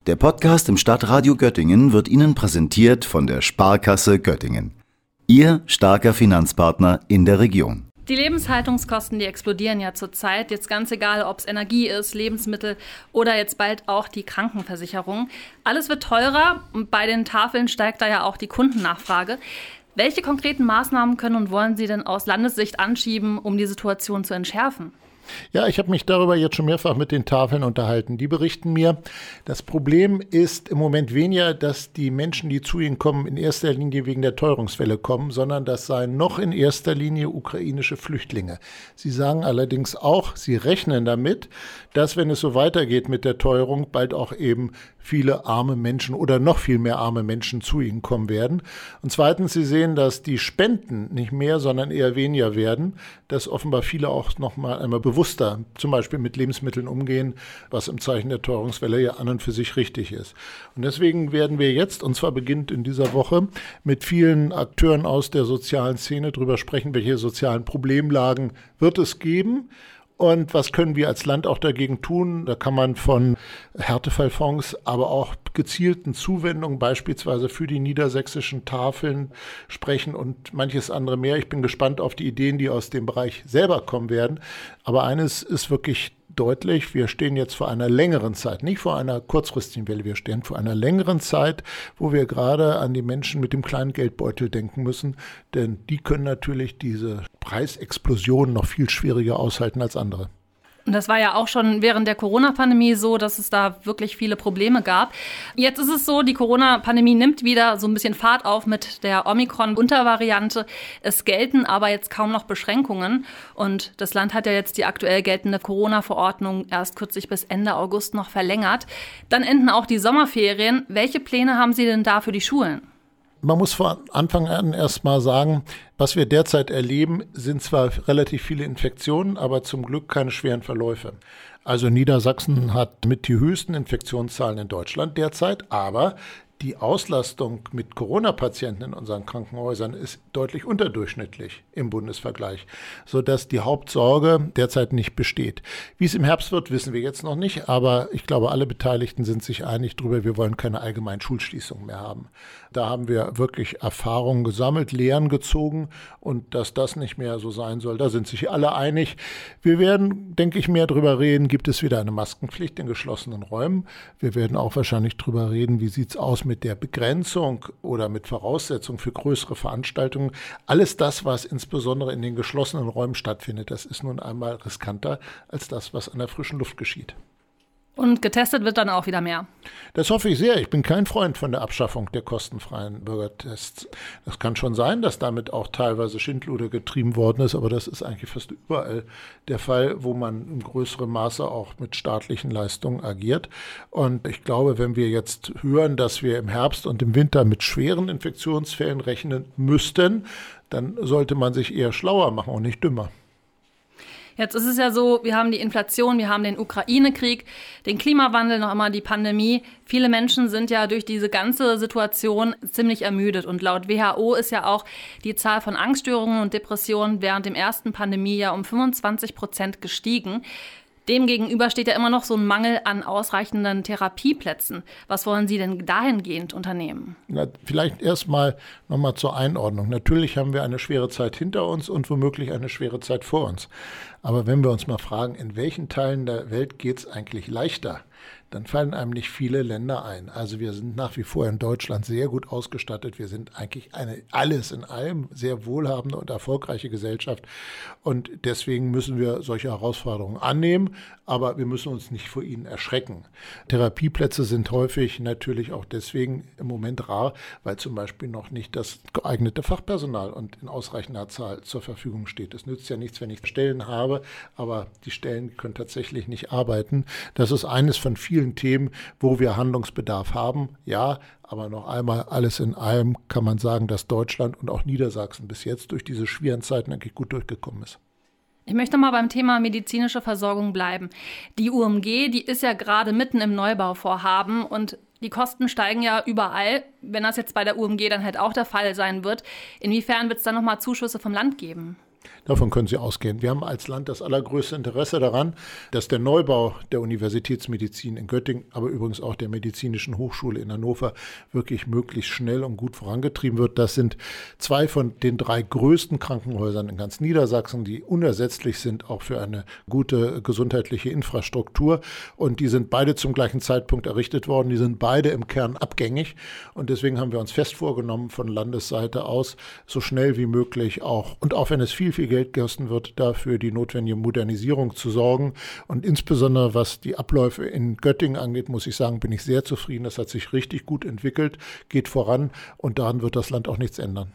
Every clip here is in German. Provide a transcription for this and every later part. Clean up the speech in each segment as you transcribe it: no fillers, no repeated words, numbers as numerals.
Der Podcast im Stadtradio Göttingen wird Ihnen präsentiert von der Sparkasse Göttingen. Ihr starker Finanzpartner in der Region. Die Lebenshaltungskosten, die explodieren ja zurzeit. Jetzt ganz egal, ob es Energie ist, Lebensmittel oder jetzt bald auch die Krankenversicherung. Alles wird teurer und bei den Tafeln steigt da ja auch die Kundennachfrage. Welche konkreten Maßnahmen können und wollen Sie denn aus Landessicht anschieben, um die Situation zu entschärfen? Ja, ich habe mich darüber jetzt schon mehrfach mit den Tafeln unterhalten. Die berichten mir, das Problem ist im Moment weniger, dass die Menschen, die zu ihnen kommen, in erster Linie wegen der Teuerungswelle kommen, sondern das seien noch in erster Linie ukrainische Flüchtlinge. Sie sagen allerdings auch, sie rechnen damit, dass, wenn es so weitergeht mit der Teuerung, bald auch eben viele arme Menschen oder noch viel mehr arme Menschen zu ihnen kommen werden. Und zweitens, sie sehen, dass die Spenden nicht mehr, sondern eher weniger werden, dass offenbar viele auch noch mal einmal bewusster zum Beispiel mit Lebensmitteln umgehen, was im Zeichen der Teuerungswelle ja an und für sich richtig ist. Und deswegen werden wir jetzt, und zwar beginnt in dieser Woche, mit vielen Akteuren aus der sozialen Szene darüber sprechen, welche sozialen Problemlagen wird es geben. Und was können wir als Land auch dagegen tun? Da kann man von Härtefallfonds, aber auch gezielten Zuwendungen beispielsweise für die niedersächsischen Tafeln sprechen und manches andere mehr. Ich bin gespannt auf die Ideen, die aus dem Bereich selber kommen werden. Aber eines ist wirklich deutlich, wir stehen jetzt vor einer längeren Zeit, nicht vor einer kurzfristigen Welle, wir stehen vor einer längeren Zeit, wo wir gerade an die Menschen mit dem kleinen Geldbeutel denken müssen, denn die können natürlich diese Preisexplosion noch viel schwieriger aushalten als andere. Und das war ja auch schon während der Corona-Pandemie so, dass es da wirklich viele Probleme gab. Jetzt ist es so, die Corona-Pandemie nimmt wieder so ein bisschen Fahrt auf mit der Omikron-Untervariante. Es gelten aber jetzt kaum noch Beschränkungen. Und das Land hat ja jetzt die aktuell geltende Corona-Verordnung erst kürzlich bis Ende August noch verlängert. Dann enden auch die Sommerferien. Welche Pläne haben Sie denn da für die Schulen? Man muss von Anfang an erst mal sagen, was wir derzeit erleben, sind zwar relativ viele Infektionen, aber zum Glück keine schweren Verläufe. Also Niedersachsen hat mit die höchsten Infektionszahlen in Deutschland derzeit, aber die Auslastung mit Corona-Patienten in unseren Krankenhäusern ist deutlich unterdurchschnittlich im Bundesvergleich, sodass die Hauptsorge derzeit nicht besteht. Wie es im Herbst wird, wissen wir jetzt noch nicht, aber ich glaube, alle Beteiligten sind sich einig darüber, wir wollen keine allgemeinen Schulschließungen mehr haben. Da haben wir wirklich Erfahrungen gesammelt, Lehren gezogen und dass das nicht mehr so sein soll, da sind sich alle einig. Wir werden, denke ich, mehr darüber reden, gibt es wieder eine Maskenpflicht in geschlossenen Räumen. Wir werden auch wahrscheinlich darüber reden, wie sieht es aus mit der Begrenzung oder mit Voraussetzungen für größere Veranstaltungen. Alles das, was insbesondere in den geschlossenen Räumen stattfindet, das ist nun einmal riskanter als das, was an der frischen Luft geschieht. Und getestet wird dann auch wieder mehr. Das hoffe ich sehr. Ich bin kein Freund von der Abschaffung der kostenfreien Bürgertests. Das kann schon sein, dass damit auch teilweise Schindluder getrieben worden ist, aber das ist eigentlich fast überall der Fall, wo man in größerem Maße auch mit staatlichen Leistungen agiert. Und ich glaube, wenn wir jetzt hören, dass wir im Herbst und im Winter mit schweren Infektionsfällen rechnen müssten, dann sollte man sich eher schlauer machen und nicht dümmer. Jetzt ist es ja so, wir haben die Inflation, wir haben den Ukraine-Krieg, den Klimawandel, noch immer die Pandemie. Viele Menschen sind ja durch diese ganze Situation ziemlich ermüdet. Und laut WHO ist ja auch die Zahl von Angststörungen und Depressionen während dem ersten Pandemiejahr um 25% gestiegen. Demgegenüber steht ja immer noch so ein Mangel an ausreichenden Therapieplätzen. Was wollen Sie denn dahingehend unternehmen? Na, vielleicht erstmal nochmal zur Einordnung. Natürlich haben wir eine schwere Zeit hinter uns und womöglich eine schwere Zeit vor uns. Aber wenn wir uns mal fragen, in welchen Teilen der Welt geht es eigentlich leichter, dann fallen einem nicht viele Länder ein. Also wir sind nach wie vor in Deutschland sehr gut ausgestattet. Wir sind eigentlich eine alles in allem sehr wohlhabende und erfolgreiche Gesellschaft. Und deswegen müssen wir solche Herausforderungen annehmen, aber wir müssen uns nicht vor ihnen erschrecken. Therapieplätze sind häufig natürlich auch deswegen im Moment rar, weil zum Beispiel noch nicht das geeignete Fachpersonal und in ausreichender Zahl zur Verfügung steht. Es nützt ja nichts, wenn ich Stellen habe, aber die Stellen können tatsächlich nicht arbeiten. Das ist eines von vielen Themen, wo wir Handlungsbedarf haben. Ja, aber noch einmal, alles in allem kann man sagen, dass Deutschland und auch Niedersachsen bis jetzt durch diese schweren Zeiten eigentlich gut durchgekommen ist. Ich möchte mal beim Thema medizinische Versorgung bleiben. Die UMG, die ist ja gerade mitten im Neubauvorhaben und die Kosten steigen ja überall. Wenn das jetzt bei der UMG dann halt auch der Fall sein wird, inwiefern wird es dann nochmal Zuschüsse vom Land geben? Davon können Sie ausgehen. Wir haben als Land das allergrößte Interesse daran, dass der Neubau der Universitätsmedizin in Göttingen, aber übrigens auch der Medizinischen Hochschule in Hannover wirklich möglichst schnell und gut vorangetrieben wird. Das sind 2 von den 3 größten Krankenhäusern in ganz Niedersachsen, die unersetzlich sind, auch für eine gute gesundheitliche Infrastruktur. Und die sind beide zum gleichen Zeitpunkt errichtet worden. Die sind beide im Kern abgängig. Und deswegen haben wir uns fest vorgenommen, von Landesseite aus so schnell wie möglich auch, und auch wenn es viel Geld kosten wird, dafür die notwendige Modernisierung zu sorgen. Und insbesondere was die Abläufe in Göttingen angeht, muss ich sagen, bin ich sehr zufrieden. Das hat sich richtig gut entwickelt, geht voran und daran wird das Land auch nichts ändern.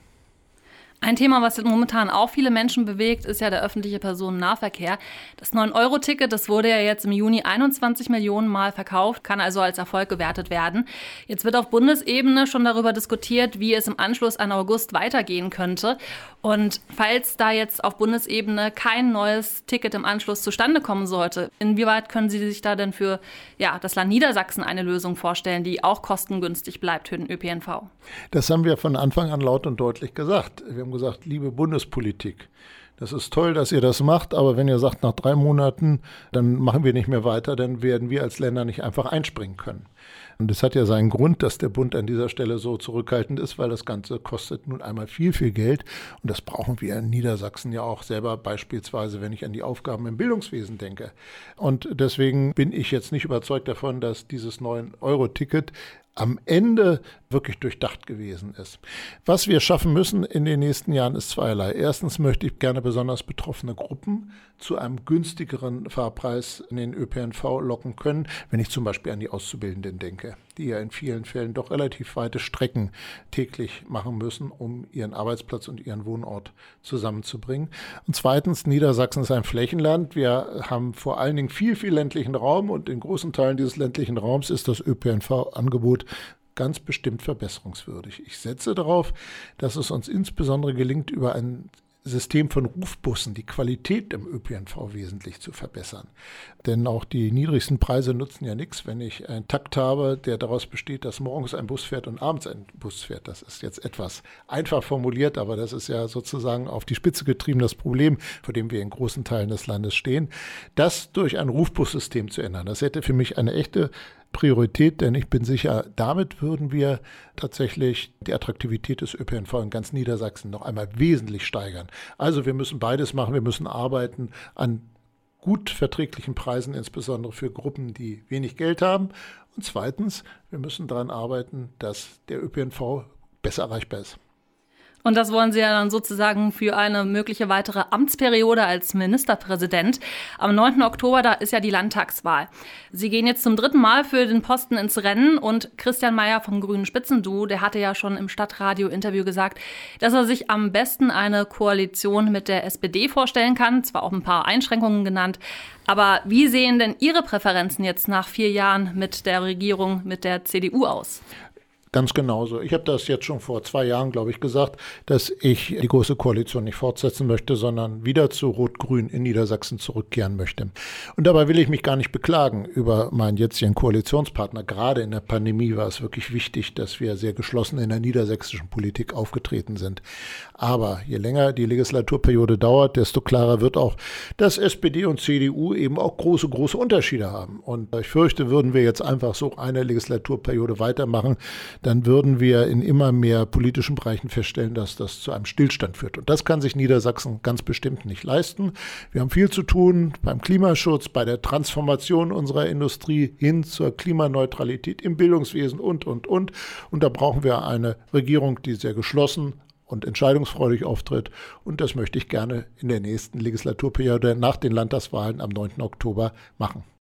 Ein Thema, was momentan auch viele Menschen bewegt, ist ja der öffentliche Personennahverkehr. Das 9-Euro-Ticket, das wurde ja jetzt im Juni 21 Millionen Mal verkauft, kann also als Erfolg gewertet werden. Jetzt wird auf Bundesebene schon darüber diskutiert, wie es im Anschluss an August weitergehen könnte. Und falls da jetzt auf Bundesebene kein neues Ticket im Anschluss zustande kommen sollte, inwieweit können Sie sich da denn für das Land Niedersachsen eine Lösung vorstellen, die auch kostengünstig bleibt für den ÖPNV? Das haben wir von Anfang an laut und deutlich gesagt. Wir haben gesagt, liebe Bundespolitik, das ist toll, dass ihr das macht, aber wenn ihr sagt, nach 3 Monaten, dann machen wir nicht mehr weiter, dann werden wir als Länder nicht einfach einspringen können. Und es hat ja seinen Grund, dass der Bund an dieser Stelle so zurückhaltend ist, weil das Ganze kostet nun einmal viel, viel Geld. Und das brauchen wir in Niedersachsen ja auch selber, beispielsweise, wenn ich an die Aufgaben im Bildungswesen denke. Und deswegen bin ich jetzt nicht überzeugt davon, dass dieses 9-Euro-Ticket am Ende wirklich durchdacht gewesen ist. Was wir schaffen müssen in den nächsten Jahren ist zweierlei. Erstens möchte ich gerne besonders betroffene Gruppen zu einem günstigeren Fahrpreis in den ÖPNV locken können, wenn ich zum Beispiel an die Auszubildenden denke, die ja in vielen Fällen doch relativ weite Strecken täglich machen müssen, um ihren Arbeitsplatz und ihren Wohnort zusammenzubringen. Und zweitens, Niedersachsen ist ein Flächenland. Wir haben vor allen Dingen viel, viel ländlichen Raum und in großen Teilen dieses ländlichen Raums ist das ÖPNV-Angebot ganz bestimmt verbesserungswürdig. Ich setze darauf, dass es uns insbesondere gelingt, über ein System von Rufbussen die Qualität im ÖPNV wesentlich zu verbessern. Denn auch die niedrigsten Preise nutzen ja nichts, wenn ich einen Takt habe, der daraus besteht, dass morgens ein Bus fährt und abends ein Bus fährt. Das ist jetzt etwas einfach formuliert, aber das ist ja sozusagen auf die Spitze getrieben das Problem, vor dem wir in großen Teilen des Landes stehen. Das durch ein Rufbussystem zu ändern, das hätte für mich eine echte Priorität, denn ich bin sicher, damit würden wir tatsächlich die Attraktivität des ÖPNV in ganz Niedersachsen noch einmal wesentlich steigern. Also wir müssen beides machen, wir müssen arbeiten an gut verträglichen Preisen, insbesondere für Gruppen, die wenig Geld haben. Und zweitens, wir müssen daran arbeiten, dass der ÖPNV besser erreichbar ist. Und das wollen Sie ja dann sozusagen für eine mögliche weitere Amtsperiode als Ministerpräsident. Am 9. Oktober, da ist ja die Landtagswahl. Sie gehen jetzt zum 3. Mal für den Posten ins Rennen und Christian Mayer vom Grünen Spitzenduo, der hatte ja schon im Stadtradio-Interview gesagt, dass er sich am besten eine Koalition mit der SPD vorstellen kann, zwar auch ein paar Einschränkungen genannt. Aber wie sehen denn Ihre Präferenzen jetzt nach 4 Jahren mit der Regierung, mit der CDU aus? Ganz genauso. Ich habe das jetzt schon vor 2 Jahren, glaube ich, gesagt, dass ich die Große Koalition nicht fortsetzen möchte, sondern wieder zu Rot-Grün in Niedersachsen zurückkehren möchte. Und dabei will ich mich gar nicht beklagen über meinen jetzigen Koalitionspartner. Gerade in der Pandemie war es wirklich wichtig, dass wir sehr geschlossen in der niedersächsischen Politik aufgetreten sind. Aber je länger die Legislaturperiode dauert, desto klarer wird auch, dass SPD und CDU eben auch große, große Unterschiede haben. Und ich fürchte, würden wir jetzt einfach so eine Legislaturperiode weitermachen, dann würden wir in immer mehr politischen Bereichen feststellen, dass das zu einem Stillstand führt. Und das kann sich Niedersachsen ganz bestimmt nicht leisten. Wir haben viel zu tun beim Klimaschutz, bei der Transformation unserer Industrie hin zur Klimaneutralität im Bildungswesen und. Und da brauchen wir eine Regierung, die sehr geschlossen und entscheidungsfreudig auftritt. Und das möchte ich gerne in der nächsten Legislaturperiode nach den Landtagswahlen am 9. Oktober machen.